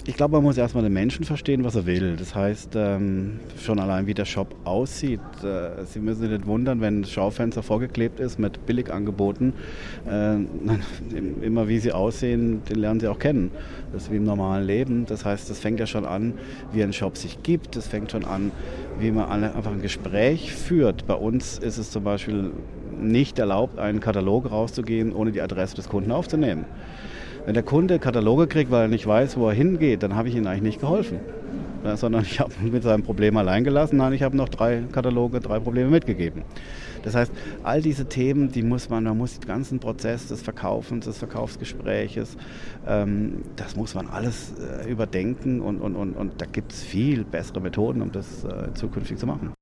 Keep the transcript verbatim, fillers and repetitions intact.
Ich glaube, man muss erstmal den Menschen verstehen, was er will. Das heißt, ähm, schon allein wie der Shop aussieht. Äh, Sie müssen sich nicht wundern, wenn das Schaufenster vorgeklebt ist mit Billigangeboten. Äh, immer wie sie aussehen, den lernen Sie auch kennen. Das ist wie im normalen Leben. Das heißt, das fängt ja schon an, wie ein Shop sich gibt. Das fängt schon an, wie man alle einfach ein Gespräch führt. Bei uns ist es zum Beispiel nicht erlaubt, einen Katalog rauszugehen, ohne die Adresse des Kunden aufzunehmen. Wenn der Kunde Kataloge kriegt, weil er nicht weiß, wo er hingeht, dann habe ich ihm eigentlich nicht geholfen. Ja, sondern ich habe ihn mit seinem Problem allein gelassen. Nein, ich habe noch drei Kataloge, drei Probleme mitgegeben. Das heißt, all diese Themen, die muss man, man muss den ganzen Prozess des Verkaufens, des Verkaufsgespräches, ähm, das muss man alles äh, überdenken und, und, und, und da gibt es viel bessere Methoden, um das äh, zukünftig zu machen.